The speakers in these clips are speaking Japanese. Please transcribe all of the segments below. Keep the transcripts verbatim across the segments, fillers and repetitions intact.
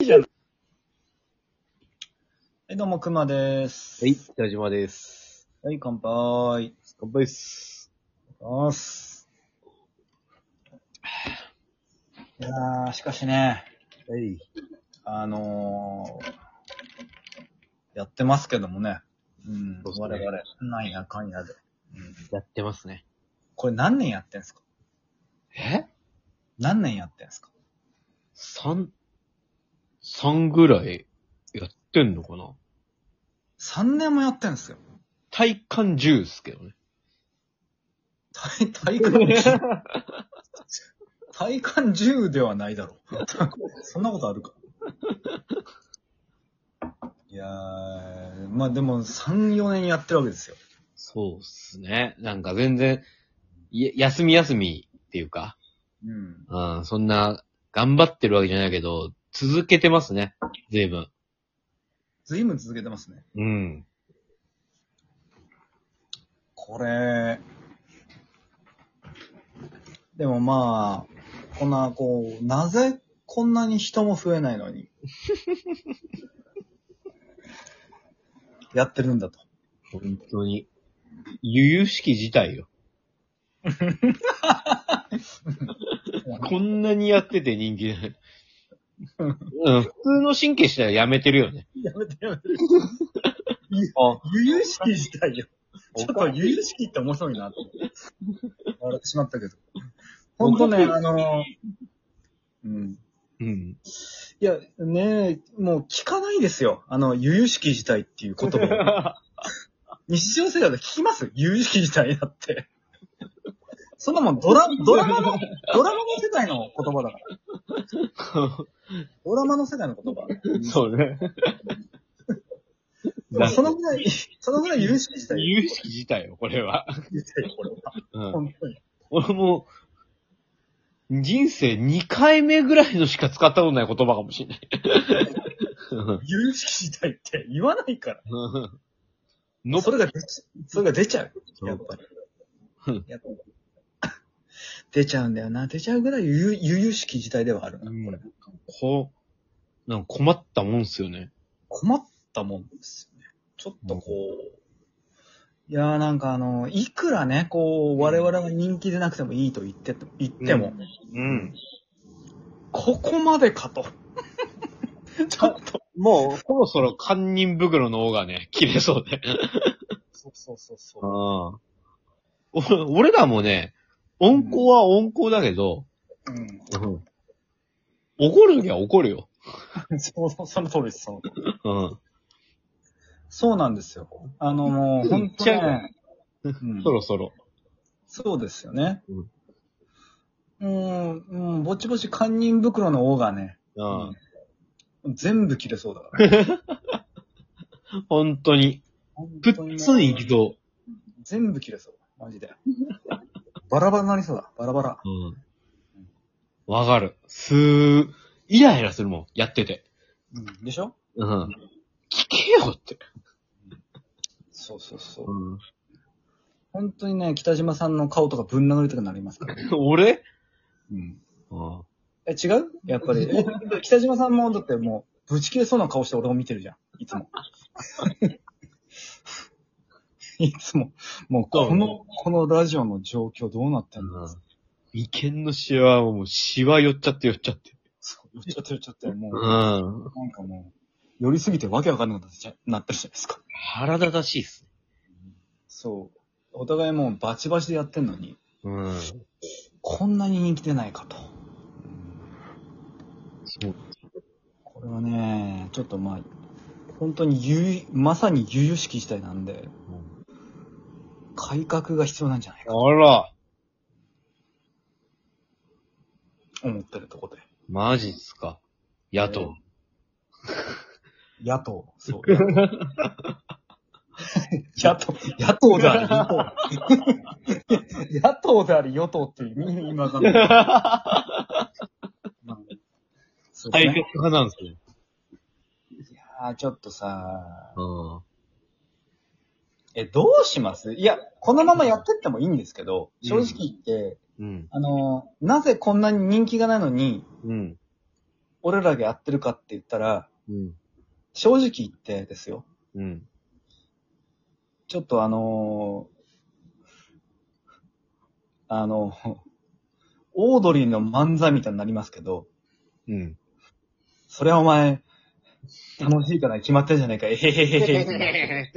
じゃない。はい、どうも、くまでーす。 はい、北島です。 はい、乾杯。 乾杯っす。 おーす。いやー、しかしね、 はい。 あのー、やってますけどもね。うん、 そうっすね我々、なんやかんやで。うん。 やってますね。 これ何年やってんすか？ え何年やってんすか？ 三、三ぐらいやってんのかな？ さん 年もやってんすよ。 体感じゅうっすけどね。 体、体感じゅう。体感じゅうではないだろう。そんなことあるか。いやー、まあでもさん、よねんやってるわけですよ。 そうっすね。なんか全然、や、休み休みっていうか、 うん。 うん、そんな、頑張ってるわけじゃないけど、続けてますね。随分。 ずいぶん続けてますね。 うん。 これ、でもまあ、こんな、こう、なぜこんなに人も増えないのに、やってるんだと。 本当に。由々しき事態よ。こんなにやってて人気ない。うん、普通の神経したらやめてるよね。 やめてやめて。 あ、 ゆゆしき自体よ。ちょっとゆゆしきって面白いなと思って。笑ってしまったけど。ほんとね、あの、うん。 うん。 いや、ねもう聞かないですよ。あの、ゆゆしき自体っていう言葉を。日常生活で聞きますゆゆしき自体だって。そんなもんドラ、ドラマの、ドラマの世界の言葉だから。ドラマの世界の言葉。 そうね。 でもそのぐらい、そのぐらい有識自体。 有識自体よ、これは。 自体これは。 うん。 本当に。 俺も、人生にかいめぐらいのしか使ったことない言葉かもしれない。 有識自体って言わないから。 のそれが出ち、それが出ちゃう。やっぱり。やっぱり出ちゃうんだよな。出ちゃうぐらい有有識自体ではあるな、これ。 こう、なんか困ったもんっすよね。 困ったもんですよね。ちょっとこう、いやーなんかあの、いくらね、こう、我々が人気でなくてもいいと言ってて、言っても、 うん。 ここまでかと。ちょっと。 もう、そろそろ堪忍袋の尾がね、切れそうで。 そうそうそうそう。 ああ。俺らもね、温厚は温厚だけど、 うん。 うん。怒るときは怒るよ。 そうそう、その通りです、その通り。 うん。 そうなんですよ。あの、もう、ほんとね、うん、 そろそろ。 そうですよね。 うん。 もう、もう、ぼちぼち堪忍袋の尾がね、 ああ。 うん、全部切れそうだから。 本当に。ぷっつんいきそう。 全部切れそう。マジで。バラバラになりそうだ。バラバラ。 うん。わかる。すー、イライラするもん、やってて。 うん。でしょ？ うん。聞けよって。 そうそうそう。 うん。 本当にね、北島さんの顔とかぶん殴りたくなりますから。 俺うん。 ああ。 え、違う？やっぱり。え、北島さんも、だってもう、ぶち切れそうな顔して俺を見てるじゃん。いつも。いつも。もう、この、このラジオの状況どうなってんの？ 眉間のシワはもうシワ寄っちゃって寄っちゃって。 そう、寄っちゃって寄っちゃって、もう、 うん。 なんかもう、寄りすぎてわけわかんなくなってちゃなってるじゃないですか。 腹立たしいっす。 そう。お互いもうバチバチでやってんのに、 うん。 こんなに人気出ないかと。 そう。 これはね、ちょっとまあ、本当にゆい、まさに由々しき事態なんで、改革が必要なんじゃないかとあら。 思ってるところで。 マジっすか。野党。 野党。そう。野党。野党であり、与党。野党であり、与党っていう意味今わかんない。そうですね改革派なんですよ。 いやー、ちょっとさ、 うん。 え、どうします？いや、このままやってってもいいんですけど、正直言って、 うん。 あの、なぜこんなに人気がないのに、 うん。 俺らがやってるかって言ったら、 うん。 正直言ってですよ。 うん。 ちょっとあのー、あの、オードリーの漫才みたいになりますけど、 うん。 それはお前、楽しいから決まってんじゃねえか、えへへへへ。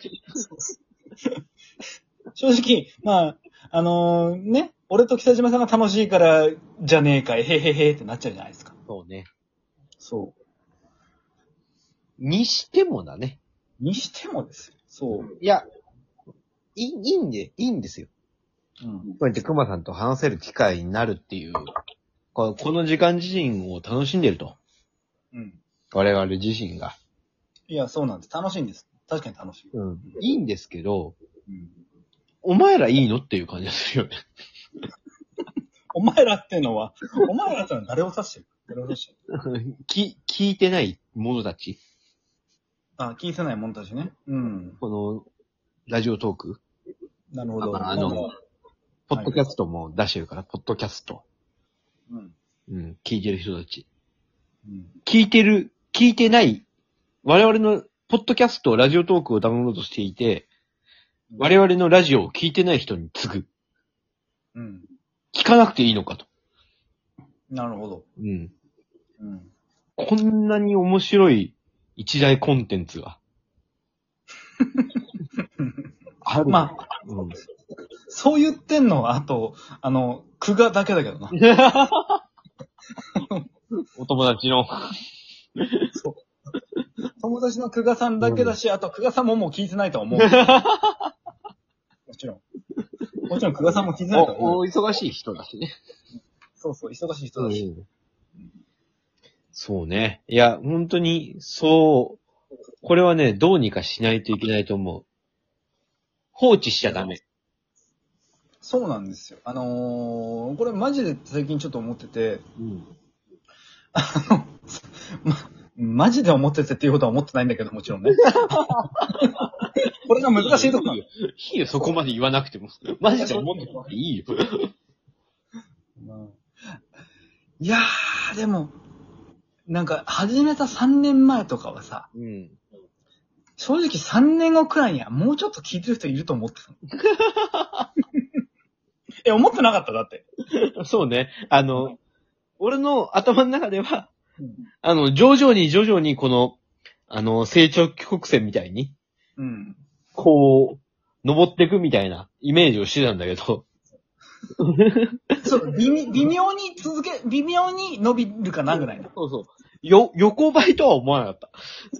正直、まあ、あのー、ね、俺と北島さんが楽しいからじゃねえか、えへへへってなっちゃうじゃないですか。 そうね。 そう。 にしてもだね。 にしてもですよ。そう。 いや、いい、いいんで、いいんですよ。 うん。 こうやって熊さんと話せる機会になるっていう、ここの時間自身を楽しんでると。 うん。 我々自身が。 いや、そうなんです。楽しいんです。確かに楽しい。 うん。いいんですけど、 うんお前らいいのっていう感じがするよね。 お前らっていうのは、お前らってのは誰を指してる誰を指してるき、聞いてない者たち。 あ、聞いてない者たちね。うん。 この、ラジオトーク。 なるほど。 あのまあポッドキャストも出してるから、ポッドキャスト。 うん。 うん。聞いてる人たち。 うん。 聞いてる、聞いてない、我々のポッドキャスト、ラジオトークをダウンロードしていて、我々のラジオを聞いてない人に次ぐ。 うん。 聞かなくていいのかと。 なるほど。 うん。 うん。 こんなに面白い一大コンテンツが。ある。 まあ、 うん。 そう言ってんのは、あと、あの、久我だけだけどな。 お友達の。 そう。友達の久我さんだけだし、あと久我さんももう聞いてないと思う。もちろん。もちろん久我さんも聞いてないと思う。 お、お忙しい人だしね。 そうそう、忙しい人だし。 うんそうね。いや、本当に、そう、これはね、どうにかしないといけないと思う。放置しちゃダメ。 そうなんですよ。あのー、これマジで最近ちょっと思ってて、 うん。 あの、ま、マジで思っててっていうことは思ってないんだけど、もちろんね。これが難しいとこなんだよ。 いいよ、そこまで言わなくても。マジで思ってていいよ。 いやー、でも、なんか、始めたさんねんまえとかはさ、 うん。 正直さんねんごくらいにはもうちょっと聞いてる人いると思ってたの。え、思ってなかっただって。 そうね。あの、俺の頭の中では、 うん。 あの、徐々に徐々にこの、あの、成長曲線みたいに、 うん。 こう、登っていくみたいなイメージをしてたんだけど。 そう、微妙微妙に続け、微妙に伸びるかなぐらいの。 そうそう。よ、横ばいとは思わなかった。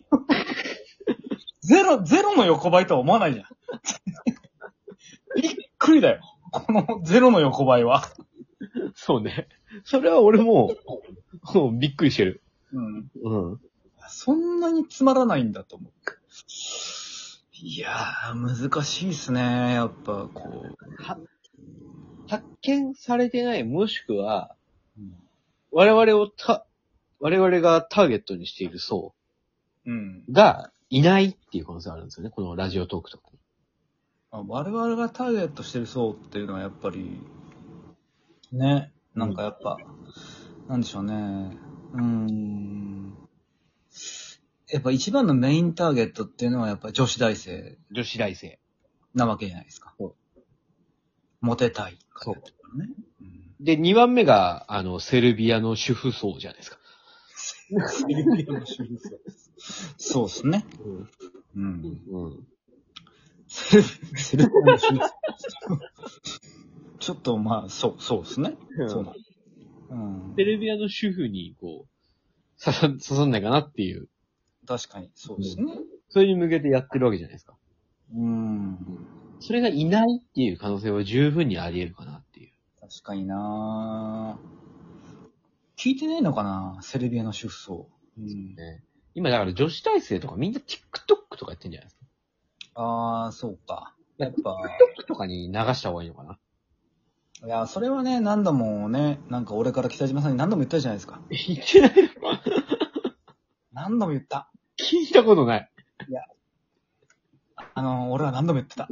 ゼロ、ゼロの横ばいとは思わないじゃん。びっくりだよ。このゼロの横ばいは。 そうね。それは俺も、もうびっくりしてる。 うん。 うん。 そんなにつまらないんだと思う。いやー、難しいっすね。やっぱ、こう。 は、発見されてない、もしくは、 うん。 我々をた、我々がターゲットにしている層うん、 がいないっていう可能性があるんですよね。このラジオトークとかに。 我々がターゲットしてる層っていうのはやっぱり、ね、なんかやっぱ、うん、なんでしょうね。うーん。やっぱ一番のメインターゲットっていうのはやっぱ女子大生女子大生。 なわけじゃないですか。 そモテたいからそうね。うん、 で、にばんめが、あの、セルビアの主婦層じゃないですか。 セルビアの主婦層。そうっすね。うん。 うん。うん。 セルセルビアの主婦層。ちょっとまあ、そう、そうですね。そうだ。うん。 セルビアの主婦に、こう、刺さ、刺さんないかなっていう。 確かに、そうですね。 それに向けてやってるわけじゃないですか。 うん。 それがいないっていう可能性は十分にあり得るかなっていう。 確かになぁ。聞いてないのかなセルビアの主婦層。うん。 ね、今だから女子大生とかみんな TikTok とかやってんじゃないですか。 あー、そうか。やっぱ。 TikTok とかに流した方がいいのかな。 いや、それはね、何度もね、なんか俺から北島さんに何度も言ったじゃないですか。 言ってないの何度も言った。 聞いたことない。 いや。あの、俺は何度も言ってた。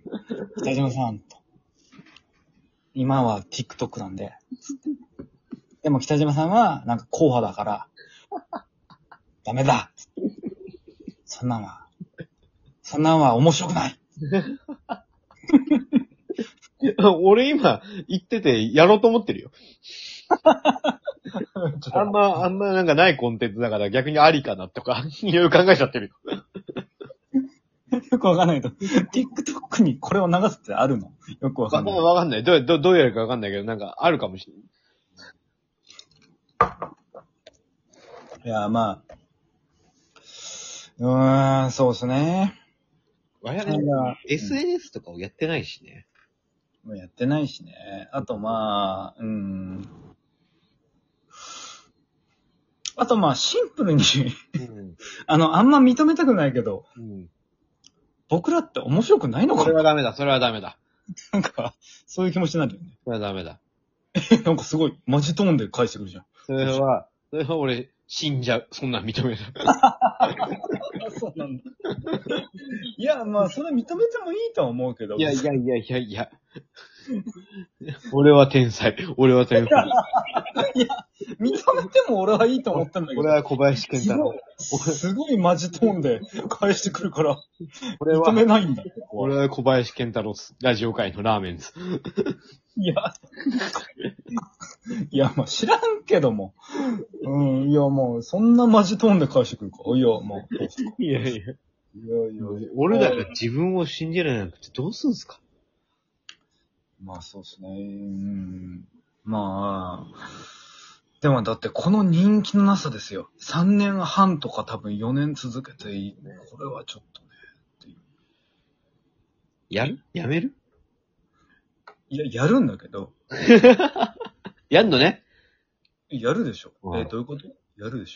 北島さんと。今は TikTok なんで。 でも北島さんは、なんか硬派だから、ダメだそんなんは、そんなんは面白くない俺今言っててやろうと思ってるよ。あんま、あんまなんかないコンテンツだから逆にありかなとか、いろいろ考えちゃってるよ。 よくわかんないけど、TikTok にこれを流すってあるのよくわかわんない。 わかんない。どう、どう、どうやるかわかんないけど、なんかあるかもしれない。 いや、まあ、うーん、そうですね。 我々 ただエスエヌエス とかをやってないしね。 もうやってないしね。あとまあ、うん。あとまあ、シンプルにうん。 あの、あんま認めたくないけど、 うん。 僕らって面白くないのそかなれはダメだ、それはダメだ。 なんか、そういう気持ちになるよね。 それはダメだ。 なんかすごい、マジトーンで返してくるじゃん。 それは、それは俺、死んじゃう。そんなん認める。 そうなんだ。いや、まあ、それ認めてもいいとは思うけど。 いやいやいやいやいや。俺は天才。俺は天才。 いや、認めても俺はいいと思ったんだけど。 俺は小林健太郎。 すごい、すごいマジトーンで返してくるから、 俺は認めないんだ。 俺は小林健太郎、ラジオ界のラーメンズ。 いや、いや、まあ知らんけども。うん、いや、もう、そんなマジトーンで返してくるか。いや、もう。 いやいや。 いやいや。 俺らが自分を信じられなくてどうすんすか？ まあそうですね。うん。まあ、でもだってこの人気のなさですよ。さんねんはんとか多分よねん続けていい。これはちょっとね。 やる？やめる？ いや、やるんだけど。 やんのね。 やるでしょ。 うんえ、どういうこと？やるでしょ。